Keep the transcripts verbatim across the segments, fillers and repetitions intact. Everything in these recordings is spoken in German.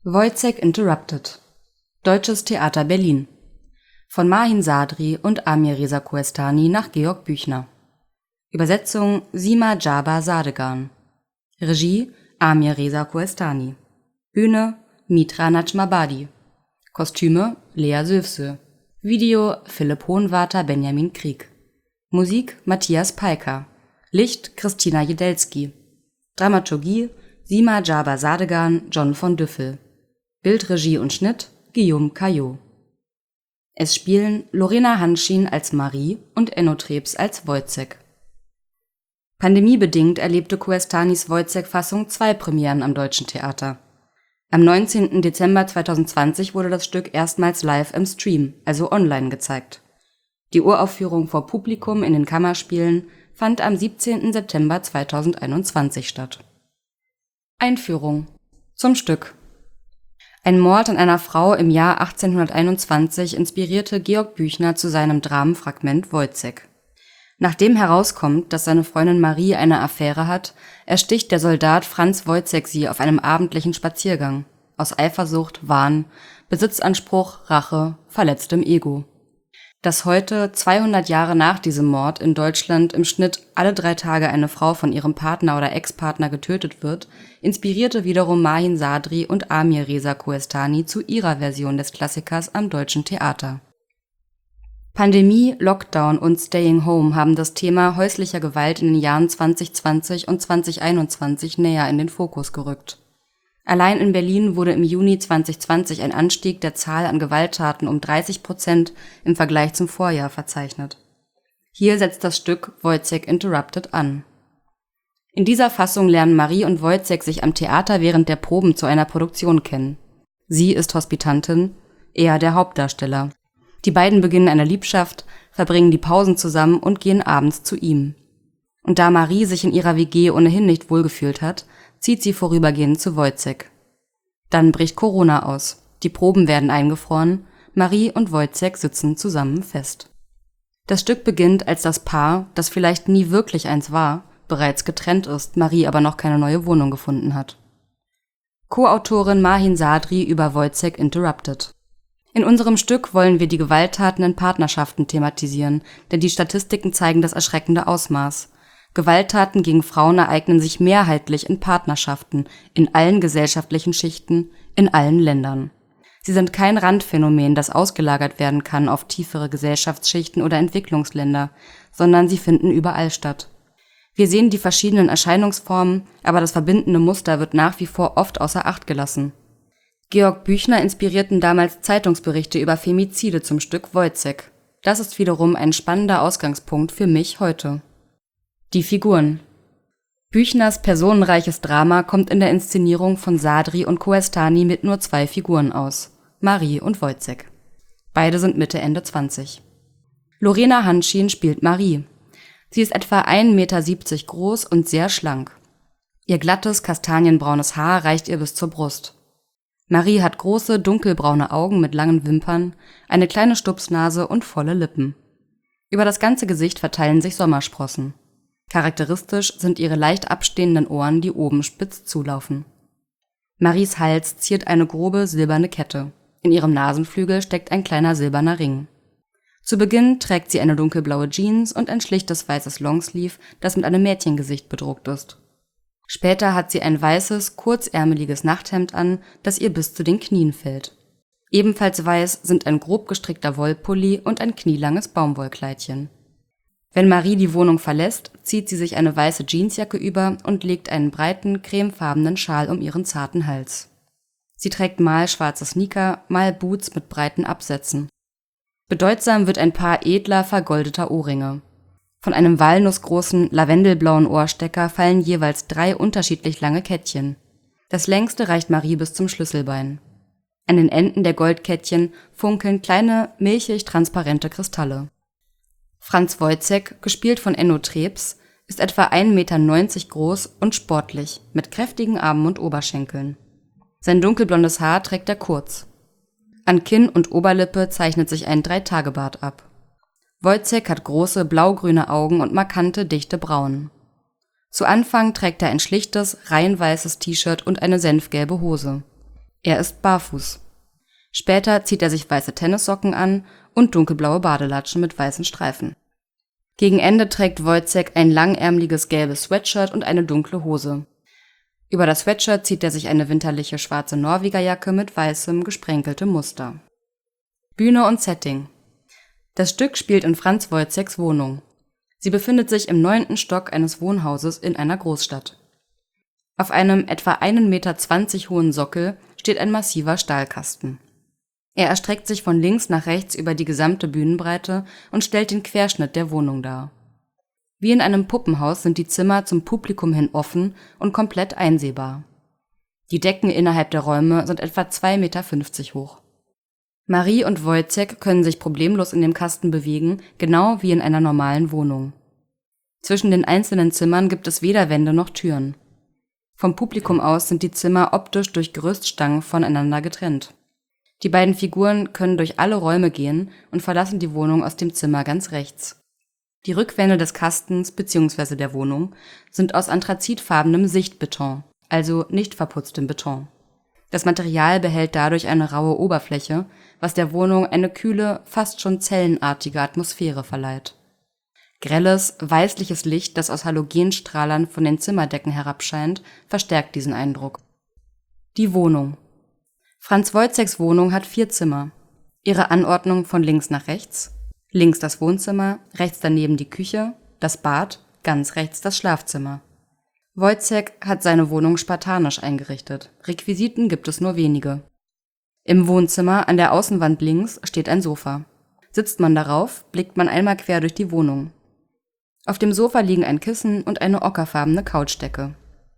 Wojciech Interrupted. Deutsches Theater Berlin. Von Mahin Sadri und Amir Reza Koestani nach Georg Büchner. Übersetzung Sima Jaba Sadegan. Regie Amir Reza Koestani. Bühne Mitra Najmabadi. Kostüme Lea Sülfsö. Video Philipp Hohenwarter, Benjamin Krieg. Musik Matthias Peiker. Licht Christina Jedelski. Dramaturgie Sima Jaba Sadegan, John von Düffel. Bildregie und Schnitt Guillaume Caillot. Es spielen Lorena Hanschin als Marie und Enno Trebs als Wojciech. Pandemiebedingt erlebte Koestanis Wojciech-Fassung zwei Premieren am Deutschen Theater. Am neunzehnten Dezember zweitausendzwanzig wurde das Stück erstmals live im Stream, also online, gezeigt. Die Uraufführung vor Publikum in den Kammerspielen fand am siebzehnten September zweitausendeinundzwanzig statt. Einführung zum Stück. Ein Mord an einer Frau im Jahr achtzehnhunderteinundzwanzig inspirierte Georg Büchner zu seinem Dramenfragment Wojciech. Nachdem herauskommt, dass seine Freundin Marie eine Affäre hat, ersticht der Soldat Franz Wojciech sie auf einem abendlichen Spaziergang. Aus Eifersucht, Wahn, Besitzanspruch, Rache, verletztem Ego. Dass heute, zweihundert Jahre nach diesem Mord, in Deutschland im Schnitt alle drei Tage eine Frau von ihrem Partner oder Ex-Partner getötet wird, inspirierte wiederum Mahin Sadri und Amir Reza Koestani zu ihrer Version des Klassikers am Deutschen Theater. Pandemie, Lockdown und Staying Home haben das Thema häuslicher Gewalt in den Jahren zwanzig zwanzig und zwanzig einundzwanzig näher in den Fokus gerückt. Allein in Berlin wurde im Juni zwanzig zwanzig ein Anstieg der Zahl an Gewalttaten um dreißig Prozent im Vergleich zum Vorjahr verzeichnet. Hier setzt das Stück Wojciech Interrupted an. In dieser Fassung lernen Marie und Wojciech sich am Theater während der Proben zu einer Produktion kennen. Sie ist Hospitantin, er der Hauptdarsteller. Die beiden beginnen eine Liebschaft, verbringen die Pausen zusammen und gehen abends zu ihm. Und da Marie sich in ihrer W G ohnehin nicht wohlgefühlt hat, zieht sie vorübergehend zu Wojciech. Dann bricht Corona aus, die Proben werden eingefroren, Marie und Wojciech sitzen zusammen fest. Das Stück beginnt, als das Paar, das vielleicht nie wirklich eins war, bereits getrennt ist, Marie aber noch keine neue Wohnung gefunden hat. Co-Autorin Mahin Sadri über Wojciech Interrupted. In unserem Stück wollen wir die Gewalttaten in Partnerschaften thematisieren, denn die Statistiken zeigen das erschreckende Ausmaß. Gewalttaten gegen Frauen ereignen sich mehrheitlich in Partnerschaften, in allen gesellschaftlichen Schichten, in allen Ländern. Sie sind kein Randphänomen, das ausgelagert werden kann auf tiefere Gesellschaftsschichten oder Entwicklungsländer, sondern sie finden überall statt. Wir sehen die verschiedenen Erscheinungsformen, aber das verbindende Muster wird nach wie vor oft außer Acht gelassen. Georg Büchner inspirierten damals Zeitungsberichte über Femizide zum Stück Wojciech. Das ist wiederum ein spannender Ausgangspunkt für mich heute. Die Figuren. Büchners personenreiches Drama kommt in der Inszenierung von Sadri und Koestani mit nur zwei Figuren aus, Marie und Wojciech. Beide sind Mitte, Ende zwanzig. Lorena Hanschin spielt Marie. Sie ist etwa ein Meter siebzig groß und sehr schlank. Ihr glattes, kastanienbraunes Haar reicht ihr bis zur Brust. Marie hat große, dunkelbraune Augen mit langen Wimpern, eine kleine Stupsnase und volle Lippen. Über das ganze Gesicht verteilen sich Sommersprossen. Charakteristisch sind ihre leicht abstehenden Ohren, die oben spitz zulaufen. Maries Hals ziert eine grobe, silberne Kette. In ihrem Nasenflügel steckt ein kleiner silberner Ring. Zu Beginn trägt sie eine dunkelblaue Jeans und ein schlichtes weißes Longsleeve, das mit einem Mädchengesicht bedruckt ist. Später hat sie ein weißes, kurzärmeliges Nachthemd an, das ihr bis zu den Knien fällt. Ebenfalls weiß sind ein grob gestrickter Wollpulli und ein knielanges Baumwollkleidchen. Wenn Marie die Wohnung verlässt, zieht sie sich eine weiße Jeansjacke über und legt einen breiten, cremefarbenen Schal um ihren zarten Hals. Sie trägt mal schwarze Sneaker, mal Boots mit breiten Absätzen. Bedeutsam wird ein Paar edler, vergoldeter Ohrringe. Von einem walnussgroßen, lavendelblauen Ohrstecker fallen jeweils drei unterschiedlich lange Kettchen. Das längste reicht Marie bis zum Schlüsselbein. An den Enden der Goldkettchen funkeln kleine, milchig transparente Kristalle. Franz Wojciech, gespielt von Enno Trebs, ist etwa ein Meter neunzig groß und sportlich, mit kräftigen Armen und Oberschenkeln. Sein dunkelblondes Haar trägt er kurz. An Kinn und Oberlippe zeichnet sich ein Dreitagebart ab. Wojciech hat große, blaugrüne Augen und markante, dichte Brauen. Zu Anfang trägt er ein schlichtes, rein weißes T-Shirt und eine senfgelbe Hose. Er ist barfuß. Später zieht er sich weiße Tennissocken an und dunkelblaue Badelatschen mit weißen Streifen. Gegen Ende trägt Wojciech ein langärmeliges gelbes Sweatshirt und eine dunkle Hose. Über das Sweatshirt zieht er sich eine winterliche schwarze Norwegerjacke mit weißem, gesprenkeltem Muster. Bühne und Setting. Das Stück spielt in Franz Wojciechs Wohnung. Sie befindet sich im neunten Stock eines Wohnhauses in einer Großstadt. Auf einem etwa einen Meter zwanzig hohen Sockel steht ein massiver Stahlkasten. Er erstreckt sich von links nach rechts über die gesamte Bühnenbreite und stellt den Querschnitt der Wohnung dar. Wie in einem Puppenhaus sind die Zimmer zum Publikum hin offen und komplett einsehbar. Die Decken innerhalb der Räume sind etwa zwei Meter fünfzig hoch. Marie und Wojciech können sich problemlos in dem Kasten bewegen, genau wie in einer normalen Wohnung. Zwischen den einzelnen Zimmern gibt es weder Wände noch Türen. Vom Publikum aus sind die Zimmer optisch durch Gerüststangen voneinander getrennt. Die beiden Figuren können durch alle Räume gehen und verlassen die Wohnung aus dem Zimmer ganz rechts. Die Rückwände des Kastens bzw. der Wohnung sind aus anthrazitfarbenem Sichtbeton, also nicht verputztem Beton. Das Material behält dadurch eine raue Oberfläche, was der Wohnung eine kühle, fast schon zellenartige Atmosphäre verleiht. Grelles, weißliches Licht, das aus Halogenstrahlern von den Zimmerdecken herabscheint, verstärkt diesen Eindruck. Die Wohnung. Franz Wojciechs Wohnung hat vier Zimmer. Ihre Anordnung von links nach rechts: links das Wohnzimmer, rechts daneben die Küche, das Bad, ganz rechts das Schlafzimmer. Wojciech hat seine Wohnung spartanisch eingerichtet. Requisiten gibt es nur wenige. Im Wohnzimmer an der Außenwand links steht ein Sofa. Sitzt man darauf, blickt man einmal quer durch die Wohnung. Auf dem Sofa liegen ein Kissen und eine ockerfarbene Couchdecke.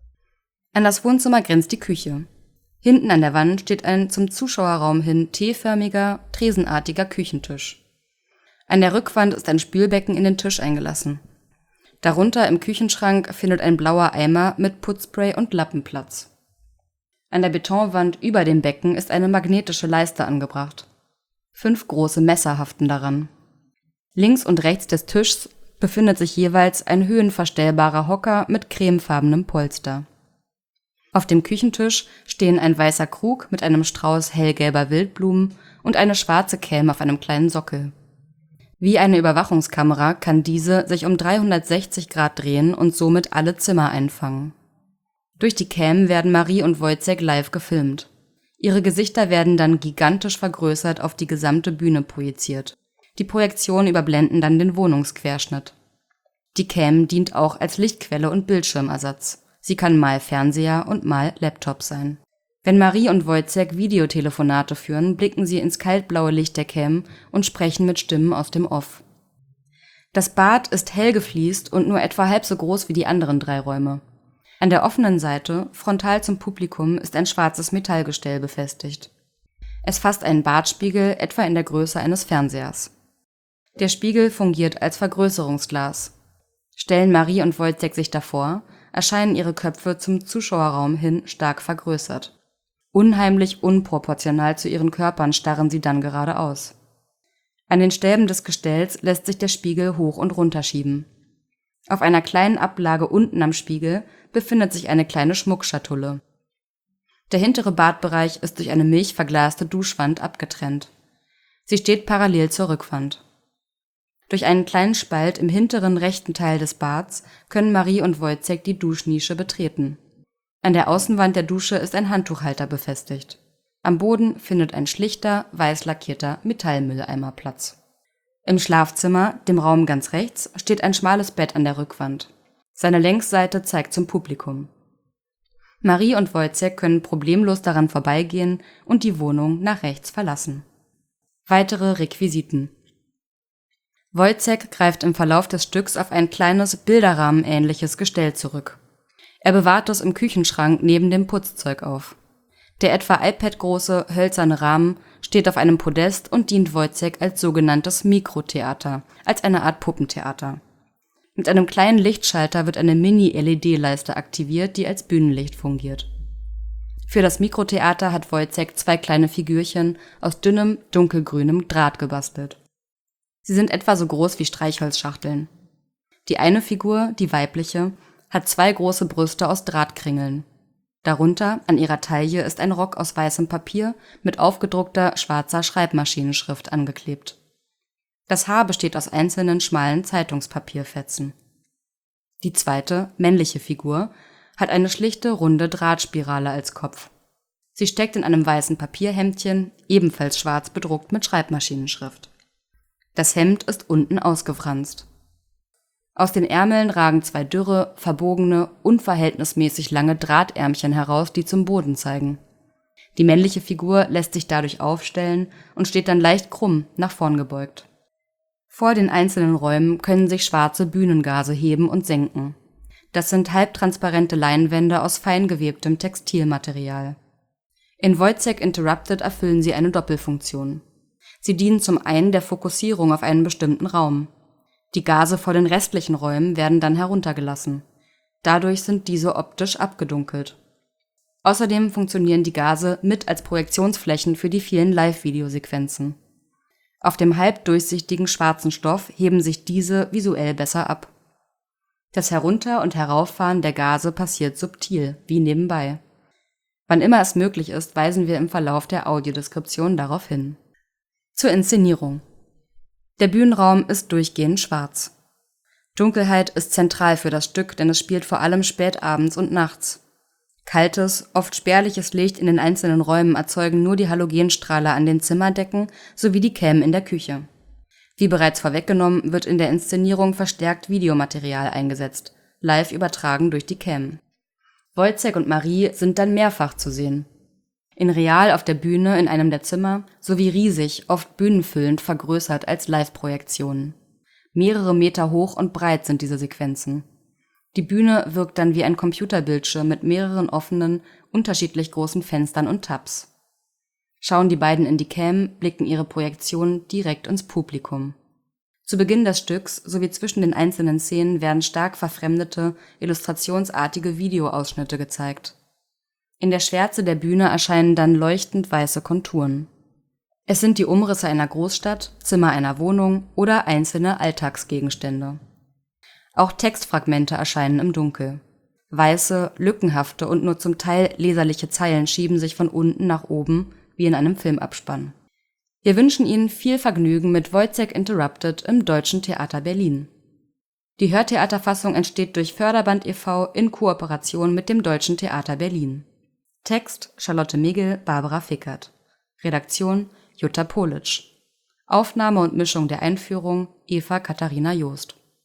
An das Wohnzimmer grenzt die Küche. Hinten an der Wand steht ein zum Zuschauerraum hin T-förmiger, tresenartiger Küchentisch. An der Rückwand ist ein Spülbecken in den Tisch eingelassen. Darunter im Küchenschrank findet ein blauer Eimer mit Putzspray und Lappen Platz. An der Betonwand über dem Becken ist eine magnetische Leiste angebracht. Fünf große Messer haften daran. Links und rechts des Tischs befindet sich jeweils ein höhenverstellbarer Hocker mit cremefarbenem Polster. Auf dem Küchentisch stehen ein weißer Krug mit einem Strauß hellgelber Wildblumen und eine schwarze Kämme auf einem kleinen Sockel. Wie eine Überwachungskamera kann diese sich um dreihundertsechzig Grad drehen und somit alle Zimmer einfangen. Durch die Cam werden Marie und Wojciech live gefilmt. Ihre Gesichter werden dann gigantisch vergrößert auf die gesamte Bühne projiziert. Die Projektionen überblenden dann den Wohnungsquerschnitt. Die Cam dient auch als Lichtquelle und Bildschirmersatz. Sie kann mal Fernseher und mal Laptop sein. Wenn Marie und Wojciech Videotelefonate führen, blicken sie ins kaltblaue Licht der Cam und sprechen mit Stimmen aus dem Off. Das Bad ist hell gefliest und nur etwa halb so groß wie die anderen drei Räume. An der offenen Seite, frontal zum Publikum, ist ein schwarzes Metallgestell befestigt. Es fasst einen Badspiegel etwa in der Größe eines Fernsehers. Der Spiegel fungiert als Vergrößerungsglas. Stellen Marie und Wojciech sich davor, erscheinen ihre Köpfe zum Zuschauerraum hin stark vergrößert. Unheimlich unproportional zu ihren Körpern starren sie dann geradeaus. An den Stäben des Gestells lässt sich der Spiegel hoch und runter schieben. Auf einer kleinen Ablage unten am Spiegel befindet sich eine kleine Schmuckschatulle. Der hintere Badbereich ist durch eine milchverglaste Duschwand abgetrennt. Sie steht parallel zur Rückwand. Durch einen kleinen Spalt im hinteren rechten Teil des Bads können Marie und Wojciech die Duschnische betreten. An der Außenwand der Dusche ist ein Handtuchhalter befestigt. Am Boden findet ein schlichter, weiß lackierter Metallmülleimer Platz. Im Schlafzimmer, dem Raum ganz rechts, steht ein schmales Bett an der Rückwand. Seine Längsseite zeigt zum Publikum. Marie und Wojciech können problemlos daran vorbeigehen und die Wohnung nach rechts verlassen. Weitere Requisiten. Wojciech greift im Verlauf des Stücks auf ein kleines, bilderrahmenähnliches Gestell zurück. Er bewahrt es im Küchenschrank neben dem Putzzeug auf. Der etwa iPad-große, hölzerne Rahmen steht auf einem Podest und dient Wojciech als sogenanntes Mikrotheater, als eine Art Puppentheater. Mit einem kleinen Lichtschalter wird eine Mini-L E D-Leiste aktiviert, die als Bühnenlicht fungiert. Für das Mikrotheater hat Wojciech zwei kleine Figürchen aus dünnem, dunkelgrünem Draht gebastelt. Sie sind etwa so groß wie Streichholzschachteln. Die eine Figur, die weibliche, hat zwei große Brüste aus Drahtkringeln. Darunter an ihrer Taille ist ein Rock aus weißem Papier mit aufgedruckter schwarzer Schreibmaschinenschrift angeklebt. Das Haar besteht aus einzelnen schmalen Zeitungspapierfetzen. Die zweite, männliche Figur hat eine schlichte, runde Drahtspirale als Kopf. Sie steckt in einem weißen Papierhemdchen, ebenfalls schwarz bedruckt mit Schreibmaschinenschrift. Das Hemd ist unten ausgefranst. Aus den Ärmeln ragen zwei dürre, verbogene, unverhältnismäßig lange Drahtärmchen heraus, die zum Boden zeigen. Die männliche Figur lässt sich dadurch aufstellen und steht dann leicht krumm, nach vorn gebeugt. Vor den einzelnen Räumen können sich schwarze Bühnengase heben und senken. Das sind halbtransparente Leinwände aus fein gewebtem Textilmaterial. In Wojciech Interrupted erfüllen sie eine Doppelfunktion. Sie dienen zum einen der Fokussierung auf einen bestimmten Raum. Die Gase vor den restlichen Räumen werden dann heruntergelassen. Dadurch sind diese optisch abgedunkelt. Außerdem funktionieren die Gase mit als Projektionsflächen für die vielen Live-Videosequenzen. Auf dem halbdurchsichtigen schwarzen Stoff heben sich diese visuell besser ab. Das Herunter- und Herauffahren der Gase passiert subtil, wie nebenbei. Wann immer es möglich ist, weisen wir im Verlauf der Audiodeskription darauf hin. Zur Inszenierung. Der Bühnenraum ist durchgehend schwarz. Dunkelheit ist zentral für das Stück, denn es spielt vor allem spät abends und nachts. Kaltes, oft spärliches Licht in den einzelnen Räumen erzeugen nur die Halogenstrahler an den Zimmerdecken sowie die Cam in der Küche. Wie bereits vorweggenommen, wird in der Inszenierung verstärkt Videomaterial eingesetzt, live übertragen durch die Cam. Wojciech und Marie sind dann mehrfach zu sehen. In real auf der Bühne in einem der Zimmer sowie riesig, oft bühnenfüllend vergrößert als Live-Projektionen. Mehrere Meter hoch und breit sind diese Sequenzen. Die Bühne wirkt dann wie ein Computerbildschirm mit mehreren offenen, unterschiedlich großen Fenstern und Tabs. Schauen die beiden in die Cam, blicken ihre Projektionen direkt ins Publikum. Zu Beginn des Stücks sowie zwischen den einzelnen Szenen werden stark verfremdete, illustrationsartige Videoausschnitte gezeigt. In der Schwärze der Bühne erscheinen dann leuchtend weiße Konturen. Es sind die Umrisse einer Großstadt, Zimmer einer Wohnung oder einzelne Alltagsgegenstände. Auch Textfragmente erscheinen im Dunkel. Weiße, lückenhafte und nur zum Teil leserliche Zeilen schieben sich von unten nach oben, wie in einem Filmabspann. Wir wünschen Ihnen viel Vergnügen mit Wojciech Interrupted im Deutschen Theater Berlin. Die Hörtheaterfassung entsteht durch Förderband e V in Kooperation mit dem Deutschen Theater Berlin. Text Charlotte Migel, Barbara Fickert. Redaktion Jutta Politsch. Aufnahme und Mischung der Einführung Eva Katharina Joost.